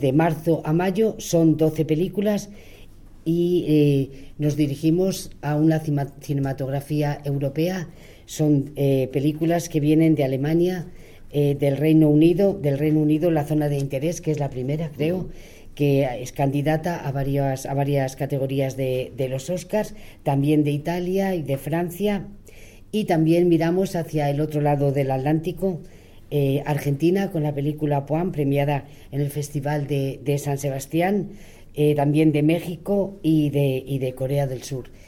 De marzo a mayo son 12 películas y nos dirigimos a una cinematografía europea. Son películas que vienen de Alemania, del Reino Unido, la zona de interés, que es la primera, creo, que es candidata a varias categorías de los Oscars, también de Italia y de Francia, y también miramos hacia el otro lado del Atlántico, Argentina, con la película Puan, premiada en el Festival de San Sebastián, también de México y de Corea del Sur.